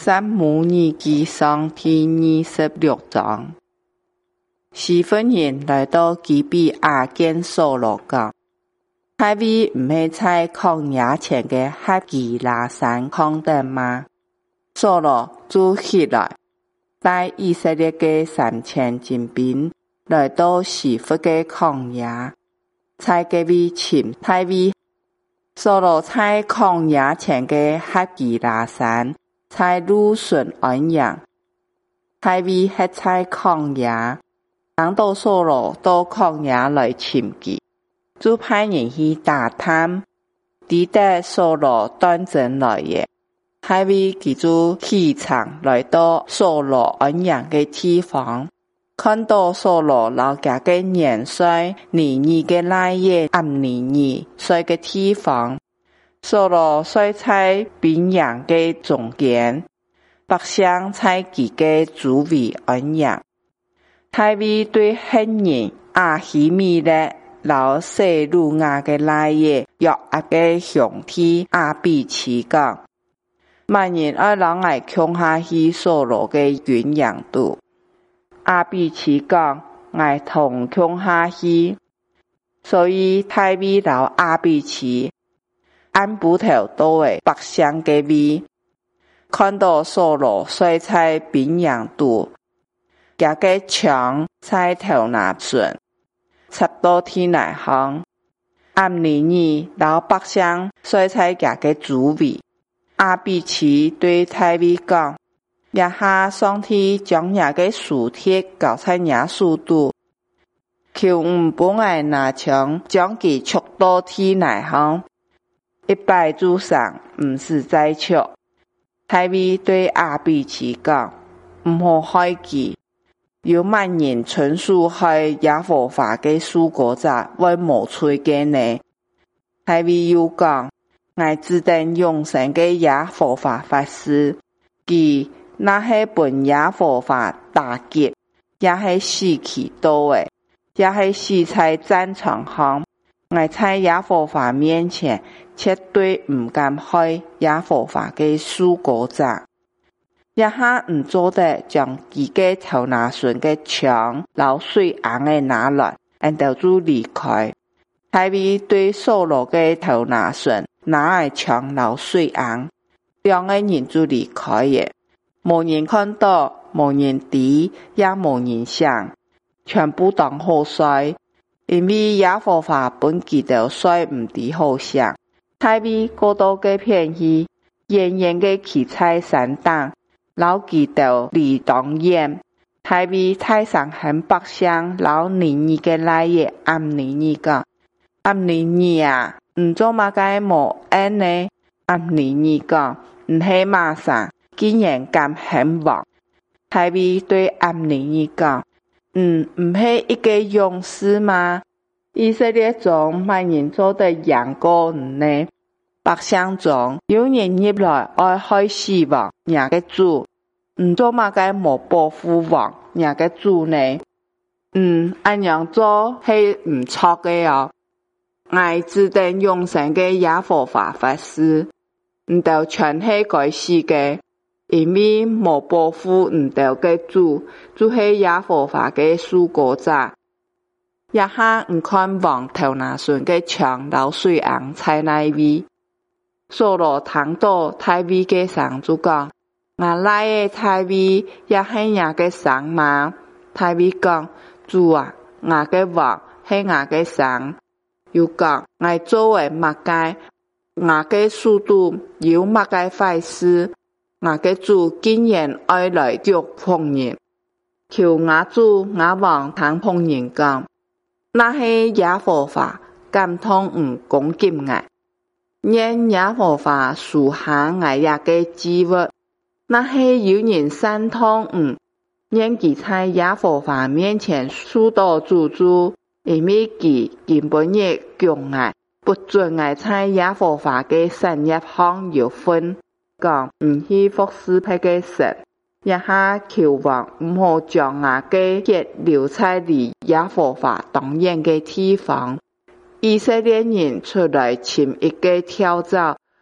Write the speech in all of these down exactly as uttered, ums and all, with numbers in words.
撒母耳記上第二十六章，西弗人來到基比亞見掃羅講，大衛唔係在曠野前嘅哈基拉山抗爭嗎？掃羅就起來，帶以色列嘅三千精兵來到西弗嘅曠野，在嗰位尋大衛。掃羅在曠野前嘅哈基拉山，在路順安營，大衛係在曠野，等到掃羅到曠野來尋佢，就派人去打探，抵得掃羅端正來嘅，大衛佢就起床來到掃羅安營嘅地方，看到掃羅老家嘅元帥尼珥嘅奶爺暗尼珥在嘅地方，掃羅睡在兵營嘅中間，百姓在佢嘅周圍安營。大衛對恨人亞希米勒老細魯雅嘅奶爺約押嘅兄弟亞比छि講，萬人愛人愛恐下去掃羅嘅軍營度。亞比छि講，愛同恐下去，所以大衛老亞比छि按布頭都為百姓嘅位，看到掃羅睡在兵營度，夾個槍在頭那順，插到天內行，暗尼珥老百姓睡在夾個周圍。亞比छि對大衛講，也下上帝將那個樹鐵交在那樹度，求唔本愛拿槍將佢戳到天內行，一敗主上唔是在笑。大衛對亞比छि講，唔好害佢，有萬人純屬害耶和華嘅屬國者為無罪嘅呢。大衛又講，我只等永生嘅耶和華發誓，佢那係本耶和華打擊，也係死去多誒，也係死在戰場上。我在耶和華面前絕對唔敢害耶和華嘅屬國者，一下唔做得將自己頭拿順嘅槍老水硬嘅拿來，然後就離開。大衛對掃羅嘅頭拿順拿嚟槍老水硬，兩個人就離開嘅，無人看到，無人知，也無人想，全部當好衰。因為耶和華本記得衰唔知好想，大衛過到嘅片去，遠遠嘅企在山頂，老記得離當遠。大衛太上很百姓，老尼珥嘅奶爺暗尼珥講，暗尼珥啊，唔做乜嘅無恩呢？暗尼珥講，唔係馬上，竟然敢很旺。大衛對暗尼珥講，嗯，唔係一個勇士嗎？以色列中萬人做得贏過呢？百姓中有人入來愛害死王，那個主，唔做乜嘅冇保護王，那個主呢？嗯，按樣做係唔錯嘅哦。我只等永生嘅耶和華發誓，唔到全係該死嘅。因為冇保護唔到嘅主，就係耶和華嘅屬國者。一下唔看王頭拿順嘅槍老水硬在內位，掃羅聽到大衛嘅聲就講，我來嘅大衛也係那個聲嗎？大衛講，主啊，我嘅王係我嘅聲。又講，我作為乜嘅，我嘅速度有乜嘅壞事？我嘅主竟然愛來叫碰人，求我主我王聽碰人講，那係耶和華感動唔攻擊我，因耶和華屬下我也嘅機會，那係有人散通唔，因佢在耶和華面前輸到主主，因為佢根本也強愛，不准我在耶和華嘅產業上有分。講唔去服侍佢嘅神，一下求王唔好將我嘅血流在離耶和華當遠嘅地方。以色列人出來尋一個跳蚤，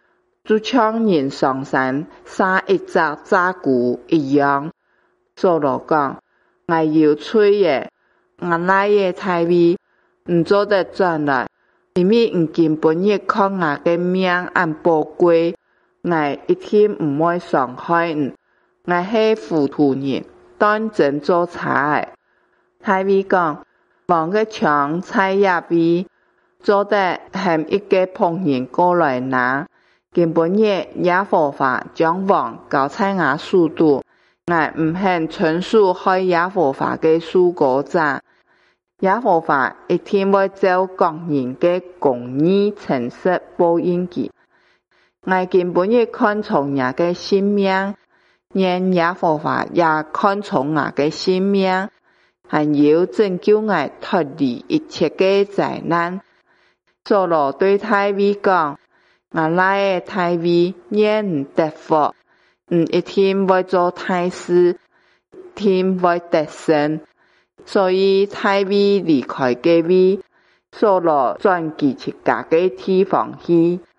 就像人上山杀一只炸牛一样。扫罗讲，我要吹的，我来的太味，唔做得转来，因为唔根本日看我嘅命按宝贵，我一天唔会伤害人，我系糊涂人，当真做差的。太尉讲，王嘅枪菜也比做得喊一个仆人过来拿，根本日耶和华将王交在我手度，我唔肯纯属害耶和华嘅属国者。耶和华一天会照各人嘅公义诚实报应佢。我根本日看重人嘅性命，愿耶和华也看重我嘅性命，还要拯救我脱离一切嘅灾难。扫罗对太尉讲，我来嘅太尉愿唔得福，唔一天会做太事，一天会得胜。所以太尉离开嘅位，扫罗转去一家嘅地方去。